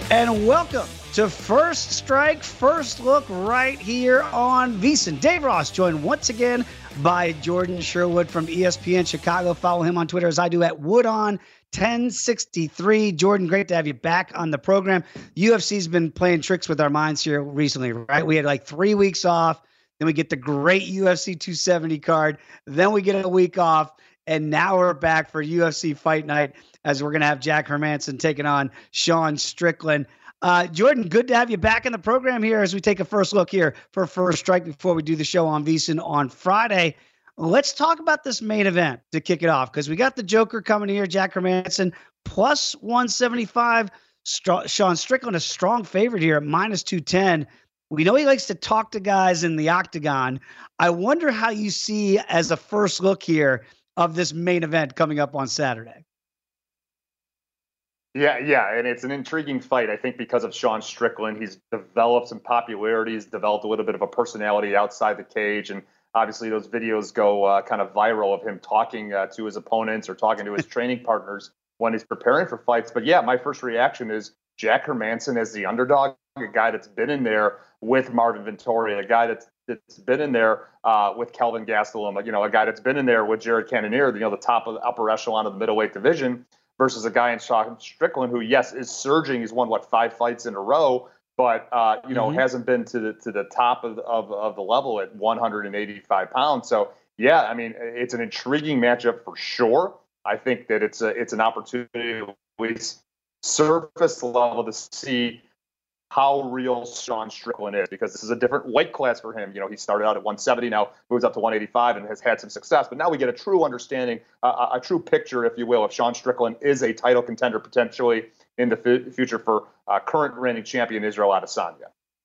And welcome to First Strike, First Look right here on VSiN. Dave Ross joined once again by Jordan Sherwood from ESPN Chicago. Follow him on Twitter as I do at Woodon1063. Jordan, great to have you back on the program. UFC's been playing tricks with our minds here recently, right? We had like 3 weeks off. Then we get the great UFC 270 card. Then we get a week off. And now we're back for UFC Fight Night as we're going to have Jack Hermansson taking on Sean Strickland. Jordan, good to have you back in the program here as we take a first look here for First Strike before we do the show on VSiN on Friday. Let's talk about this main event to kick it off because we got the Joker coming here, Jack Hermansson, plus 175. Sean Strickland, a strong favorite here at minus 210. We know he likes to talk to guys in the octagon. I wonder how you see as a first look here of this main event coming up on Saturday. Yeah, and it's an intriguing fight, I think, because of Sean Strickland. He's developed some popularity. He's developed a little bit of a personality outside the cage, and obviously those videos go kind of viral of him talking to his opponents or talking to his training partners when he's preparing for fights. But yeah, my first reaction is Jack Hermansson as the underdog, a guy that's been in there with Marvin Vettori, a guy that's been in there with Kelvin Gastelum, a guy that's been in there with Jared Cannonier, the top of the upper echelon of the middleweight division, versus a guy in Sean Strickland who, yes, is surging. He's won 5 fights in a row, but hasn't been to the top of the level at 185 pounds. So yeah, I mean, it's an intriguing matchup for sure. I think that it's an opportunity to at least surface level to see how real Sean Strickland is, because this is a different weight class for him. He started out at 170, now moves up to 185 and has had some success. But now we get a true understanding, a true picture, if you will, of Sean Strickland is a title contender potentially in the future for current reigning champion Israel Adesanya.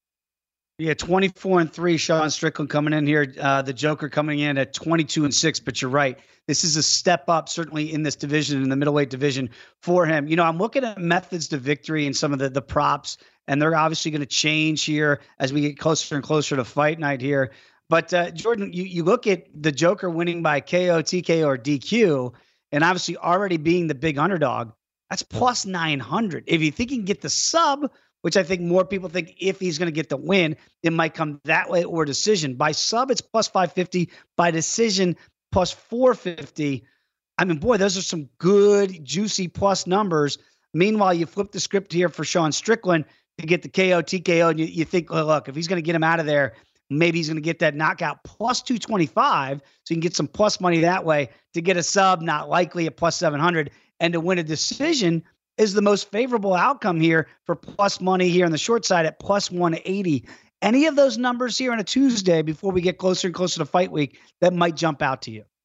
Yeah, 24-3, Sean Strickland coming in here. The Joker coming in at 22-6. But you're right. This is a step up, certainly in this division, in the middleweight division for him. I'm looking at methods to victory and some of the props, and they're obviously going to change here as we get closer and closer to fight night here. But Jordan, you look at the Joker winning by KO, TKO, or DQ, and obviously already being the big underdog. That's plus 900. If you think he can get the sub, which I think more people think if he's going to get the win, it might come that way or decision. By sub, it's plus 550. By decision, plus 450. I mean, boy, those are some good, juicy plus numbers. Meanwhile, you flip the script here for Sean Strickland to get the KO, TKO, and you think, oh, look, if he's going to get him out of there, maybe he's going to get that knockout plus 225, so you can get some plus money that way. To get a sub, not likely, at plus 700, and to win a decision is the most favorable outcome here for plus money here on the short side at plus 180. Any of those numbers here on a Tuesday before we get closer and closer to fight week that might jump out to you?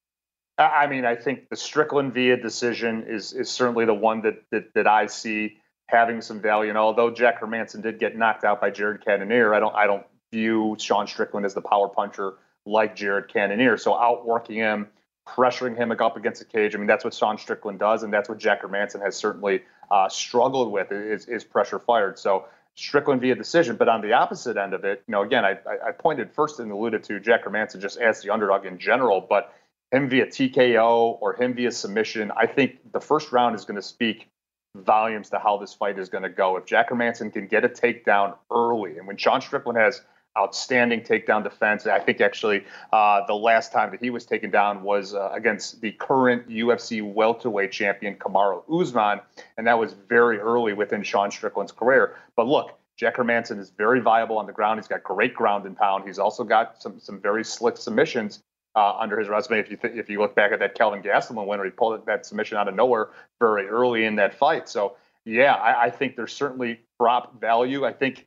I mean, I think the Strickland via decision is certainly the one that I see having some value. And although Jack Hermansson did get knocked out by Jared Cannonier, I don't view Sean Strickland as the power puncher like Jared Cannonier. So outworking him, pressuring him up against the cage. I mean, that's what Sean Strickland does, and that's what Jack Hermansson has certainly struggled with is pressure fired. So Strickland via decision. But on the opposite end of it, again, I pointed first and alluded to Jack Hermansson just as the underdog in general, but him via TKO or him via submission, I think the first round is going to speak volumes to how this fight is going to go. If Jack Hermansson can get a takedown early, and when Sean Strickland has outstanding takedown defense, I think actually the last time that he was taken down was against the current UFC welterweight champion Kamaru Usman, and that was very early within Sean Strickland's career. But look, Jack Hermansson is very viable on the ground. He's got great ground and pound. He's also got some very slick submissions under his resume. If you look back at that Kelvin Gastelum win, where he pulled that submission out of nowhere very early in that fight. So yeah, I think there's certainly prop value.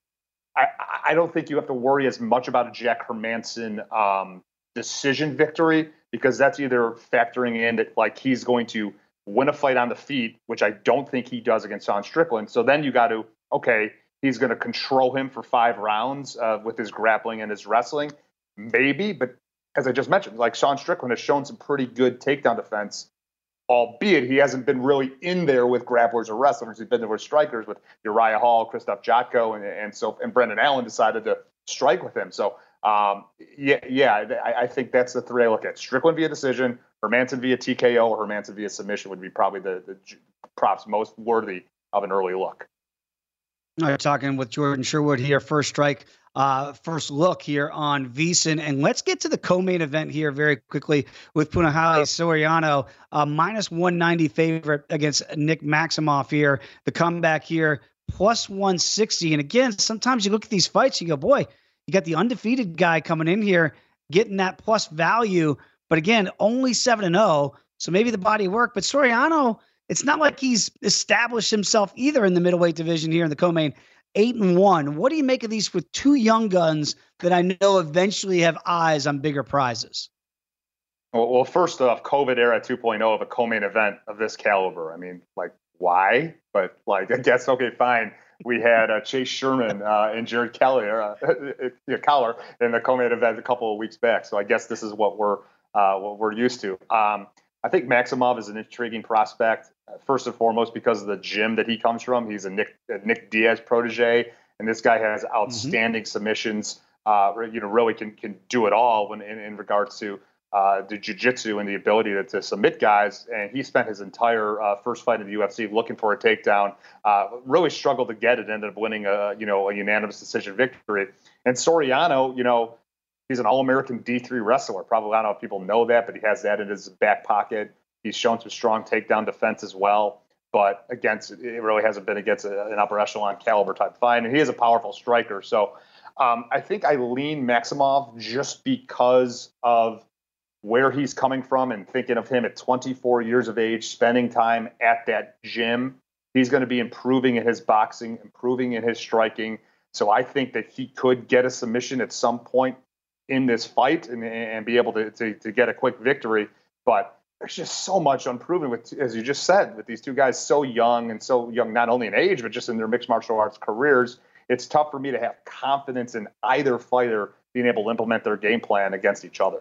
I don't think you have to worry as much about a Jack Hermansson decision victory, because that's either factoring in that like he's going to win a fight on the feet, which I don't think he does against Sean Strickland. So then you got to, okay, he's going to control him for 5 rounds with his grappling and his wrestling, maybe. But as I just mentioned, like Sean Strickland has shown some pretty good takedown defense, albeit he hasn't been really in there with grapplers or wrestlers. He's been there with strikers, with Uriah Hall, Christoph Jotko, and Brendan Allen decided to strike with him. So I think that's the 3 I look at: Strickland via decision, Hermansson via TKO, or Hermansson via submission would be probably the props most worthy of an early look. All right, talking with Jordan Sherwood here, first strike, first look here on VSiN. And let's get to the co-main event here very quickly with Punahele Soriano, minus 190 favorite against Nick Maximoff here. The comeback here, plus 160. And again, sometimes you look at these fights, you go, boy, you got the undefeated guy coming in here, getting that plus value. But again, only 7-0. So maybe the body of work. But Soriano, it's not like he's established himself either in the middleweight division here in the co-main. 8-1. What do you make of these with two young guns that I know eventually have eyes on bigger prizes? Well, first off, COVID era 2.0 of a co-main event of this caliber. I mean, like, why? But like, I guess, okay, fine. We had Chase Sherman and Jared Collier in the co-main event a couple of weeks back. So I guess this is what we're used to. I think Maximov is an intriguing prospect, first and foremost because of the gym that he comes from. He's a Nick Diaz protege, and this guy has outstanding submissions. Really can do it all in regards to the jiu-jitsu and the ability to submit guys. And he spent his entire first fight in the UFC looking for a takedown. Really struggled to get it. Ended up winning a unanimous decision victory. And Soriano, he's an All-American D3 wrestler. Probably, I don't know if people know that, but he has that in his back pocket. He's shown some strong takedown defense as well. But it really hasn't been against an upper echelon caliber type fight. And he is a powerful striker. So I think I lean Maximov just because of where he's coming from and thinking of him at 24 years of age, spending time at that gym. He's going to be improving in his boxing, improving in his striking. So I think that he could get a submission at some point in this fight and be able to get a quick victory. But there's just so much unproven with, as you just said, with these two guys so young, not only in age, but just in their mixed martial arts careers. It's tough for me to have confidence in either fighter being able to implement their game plan against each other.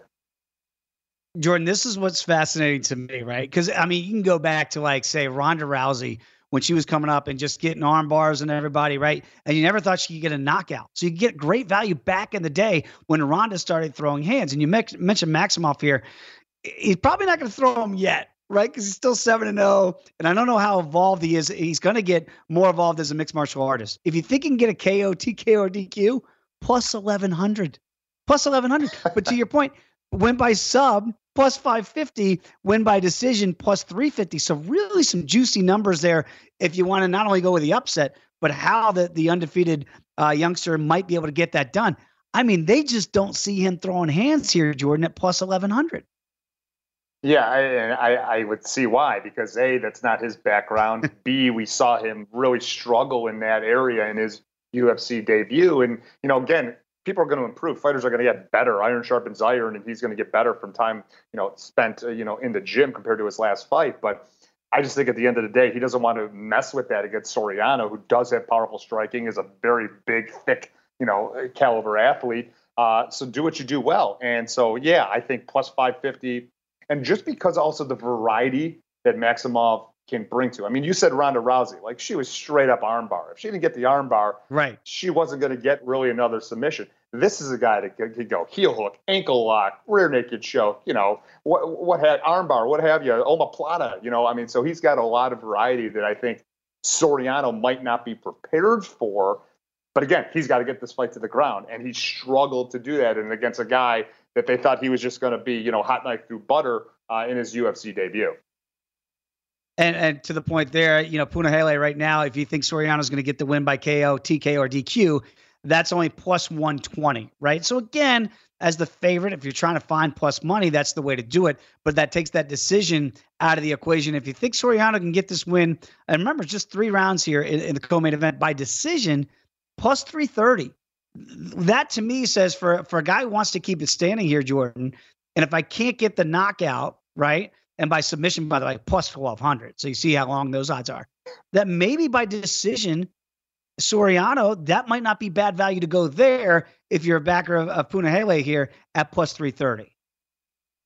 Jordan, this is what's fascinating to me, right? Because, I mean, you can go back to, like, say, Ronda Rousey when she was coming up and just getting arm bars and everybody, right? And you never thought she could get a knockout. So you get great value back in the day when Ronda started throwing hands. And you mentioned Maximoff here. He's probably not going to throw them yet, right? Because he's still 7-0. And I don't know how evolved he is. He's going to get more evolved as a mixed martial artist. If you think he can get a KO, TKO, or DQ, plus 1,100. Plus 1,100. But to your point, win by sub, plus 550, win by decision, plus 350. So really some juicy numbers there if you want to not only go with the upset, but how the undefeated youngster might be able to get that done. I mean, they just don't see him throwing hands here, Jordan, at plus 1,100. Yeah, I would see why, because A, that's not his background. B, we saw him really struggle in that area in his UFC debut. And, again, people are going to improve. Fighters are going to get better. Iron sharpens iron, and he's going to get better from time, spent, in the gym compared to his last fight. But I just think at the end of the day, he doesn't want to mess with that against Soriano, who does have powerful striking, is a very big, thick, caliber athlete. So do what you do well. And so, yeah, I think plus 550. And just because also the variety that Maximov can bring to. I mean, you said Ronda Rousey, like she was straight up armbar. If she didn't get the armbar, right, she wasn't going to get really another submission. This is a guy that could go heel hook, ankle lock, rear naked choke, what had armbar, what have you, omoplata, I mean, so he's got a lot of variety that I think Soriano might not be prepared for. But again, he's got to get this fight to the ground, and he struggled to do that, and against a guy that they thought he was just going to be, hot knife through butter in his UFC debut. And to the point there, Punahele right now, if you think Soriano's going to get the win by KO, TKO, or DQ, that's only plus 120, right? So again, as the favorite, if you're trying to find plus money, that's the way to do it. But that takes that decision out of the equation. If you think Soriano can get this win, and remember, just 3 rounds here in the co-main event by decision, plus 330. That to me says for a guy who wants to keep it standing here, Jordan, and if I can't get the knockout, right, and by submission, by the way, plus 1,200. So you see how long those odds are. That maybe by decision, Soriano, that might not be bad value to go there if you're a backer of Punahele here at plus 330.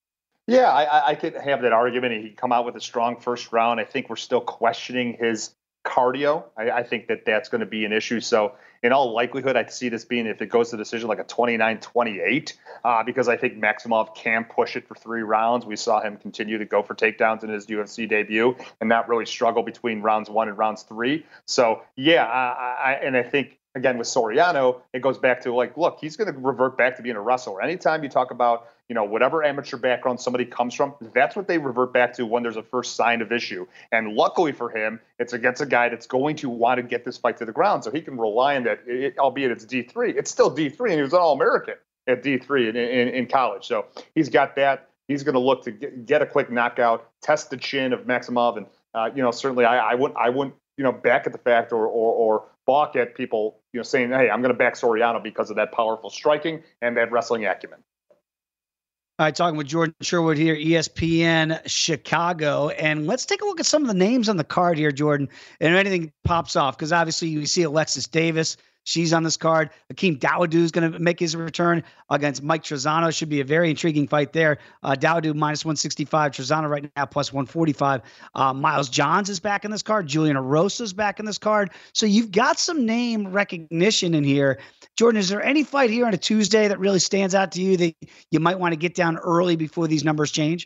Yeah, I could have that argument. He'd come out with a strong first round. I think we're still questioning his cardio. I think that's going to be an issue. So in all likelihood, I'd see this being, if it goes to decision, like a 29-28, because I think Maximov can push it for 3 rounds. We saw him continue to go for takedowns in his UFC debut and not really struggle between rounds 1 and rounds 3. So yeah, I think, again, with Soriano, it goes back to, like, look, he's going to revert back to being a wrestler. Anytime you talk about, whatever amateur background somebody comes from, that's what they revert back to when there's a first sign of issue. And luckily for him, it's against a guy that's going to want to get this fight to the ground, so he can rely on that, albeit it's D3. It's still D3, and he was an All-American at D3 in college. So he's got that. He's going to look to get a quick knockout, test the chin of Maximov, and certainly I wouldn't back at the fact or balk at people saying, hey, I'm going to back Soriano because of that powerful striking and that wrestling acumen. All right, talking with Jordan Sherwood here, ESPN Chicago. And let's take a look at some of the names on the card here, Jordan, and if anything pops off, because obviously you see Alexis Davis. She's on this card. Hakeem Dawodu is going to make his return against Mike Trizano. Should be a very intriguing fight there. Dawodu -165. Trizano right now +145. Miles Johns is back in this card. Julian Erosa is back in this card. So you've got some name recognition in here. Jordan, is there any fight here on a Tuesday that really stands out to you that you might want to get down early before these numbers change?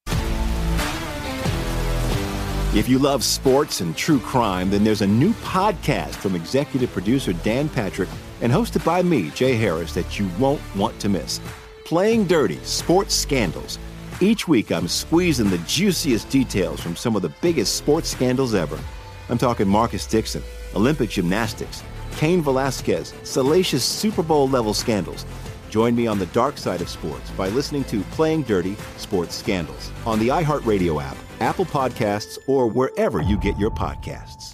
If you love sports and true crime, then there's a new podcast from executive producer Dan Patrick and hosted by me, Jay Harris, that you won't want to miss. Playing Dirty: Sports Scandals. Each week, I'm squeezing the juiciest details from some of the biggest sports scandals ever. I'm talking Marcus Dixon, Olympic gymnastics, Cain Velasquez, salacious Super Bowl-level scandals. Join me on the dark side of sports by listening to Playing Dirty: Sports Scandals on the iHeartRadio app, Apple Podcasts, or wherever you get your podcasts.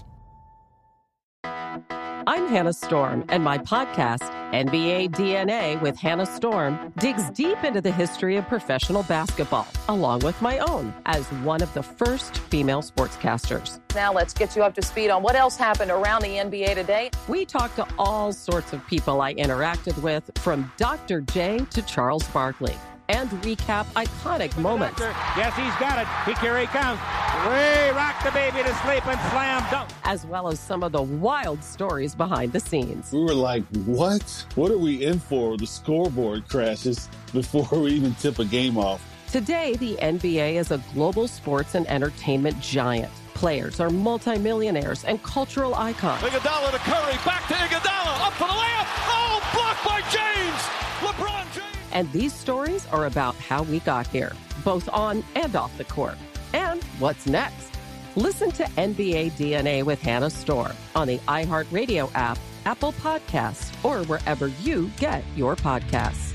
I'm Hannah Storm, and my podcast, NBA DNA with Hannah Storm, digs deep into the history of professional basketball, along with my own, as one of the first female sportscasters. Now let's get you up to speed on what else happened around the NBA today. We talk to all sorts of people I interacted with, from Dr. J to Charles Barkley, and recap iconic moments. Yes, he's got it. Here he comes. Way rock the baby to sleep and slam dunk. As well as some of the wild stories behind the scenes. We were like, what? What are we in for? The scoreboard crashes before we even tip a game off. Today, the NBA is a global sports and entertainment giant. Players are multimillionaires and cultural icons. Iguodala to Curry, back to Iguodala, up for the layup. Oh, blocked by James. LeBron James. And these stories are about how we got here, both on and off the court. And what's next? Listen to NBA DNA with Hannah Storm on the iHeartRadio app, Apple Podcasts, or wherever you get your podcasts.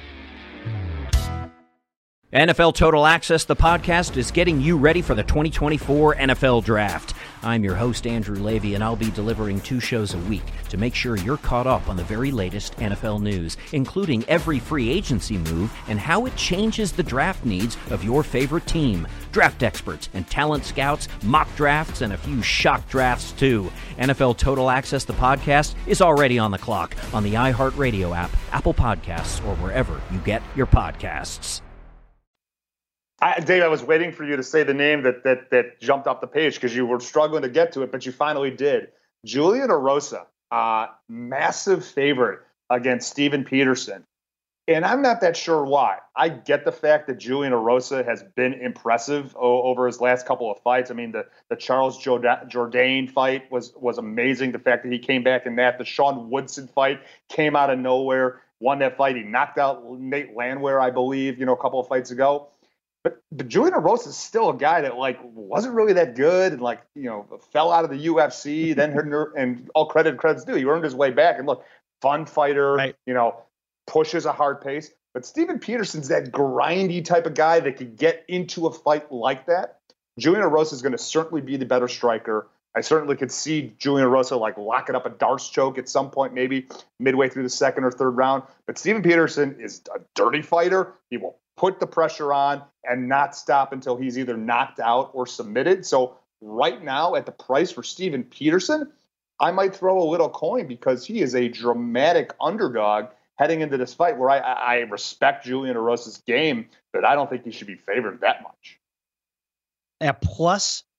NFL Total Access, the podcast, is getting you ready for the 2024 NFL Draft. I'm your host, Andrew Levy, and I'll be delivering 2 shows a week to make sure you're caught up on the very latest NFL news, including every free agency move and how it changes the draft needs of your favorite team. Draft experts and talent scouts, mock drafts, and a few shock drafts, too. NFL Total Access, the podcast, is already on the clock on the iHeartRadio app, Apple Podcasts, or wherever you get your podcasts. Dave, I was waiting for you to say the name that jumped off the page because you were struggling to get to it, but you finally did. Julian Erosa, massive favorite against Steven Peterson. And I'm not that sure why. I get the fact that Julian Erosa has been impressive over his last couple of fights. I mean, the Charles Jourdain fight was amazing. The fact that he came back in that. The Sean Woodson fight came out of nowhere, won that fight. He knocked out Nate Landwehr, I believe, a couple of fights ago. But Julian Erosa is still a guy that wasn't really that good and fell out of the UFC. Then and all credit's due. He earned his way back. And look, fun fighter, right. Pushes a hard pace. But Steven Peterson's that grindy type of guy that could get into a fight like that. Julian Erosa is going to certainly be the better striker. I certainly could see Julian Erosa locking up a Darce choke at some point, maybe midway through the second or third round. But Steven Peterson is a dirty fighter. He will put the pressure on and not stop until he's either knocked out or submitted. So right now at the price for Steven Peterson, I might throw a little coin because he is a dramatic underdog heading into this fight where I respect Julian Erosa's game, but I don't think he should be favored that much. At plus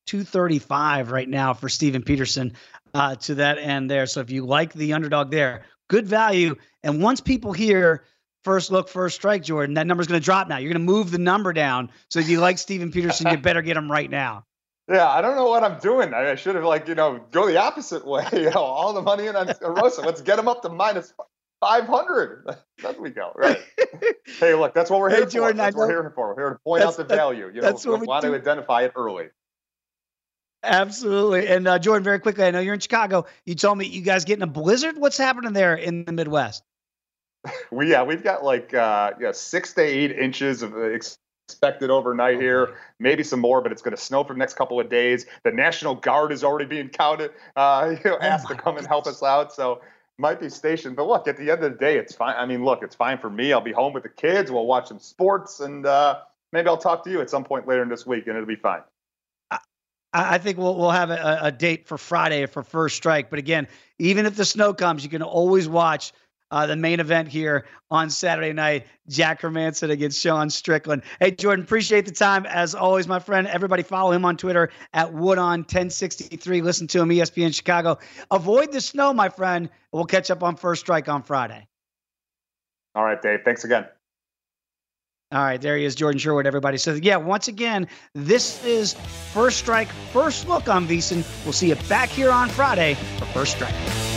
235 right now for Steven Peterson to that end there. So if you like the underdog there, good value. And once people hear first look, first strike, Jordan, that number's going to drop now. You're going to move the number down. So if you like Steven Peterson, you better get him right now. Yeah, I don't know what I'm doing. I should have, go the opposite way. All the money in on Rosa. Let's get him up to minus 500. That's we go. Right. Hey, look, that's what we're here for. That's what we're here for. We're here to point out the value. We want to identify it early. Absolutely. And Jordan, very quickly, I know you're in Chicago. You told me you guys getting a blizzard. What's happening there in the Midwest? We've got 6 to 8 inches of expected overnight here, maybe some more, but it's going to snow for the next couple of days. The National Guard is already being counted, asked to come and help us out. So might be stationed. But look, at the end of the day, it's fine. I mean, look, it's fine for me. I'll be home with the kids. We'll watch some sports, and maybe I'll talk to you at some point later in this week, and it'll be fine. I think we'll have a date for Friday for first strike. But again, even if the snow comes, you can always watch the main event here on Saturday night, Jack Hermansson against Sean Strickland. Hey, Jordan, appreciate the time. As always, my friend, everybody follow him on Twitter at Woodon1063. Listen to him, ESPN Chicago. Avoid the snow, my friend. We'll catch up on First Strike on Friday. All right, Dave. Thanks again. All right, there he is, Jordan Sherwood, everybody. So, yeah, once again, this is First Strike, First Look on VSiN. We'll see you back here on Friday for First Strike.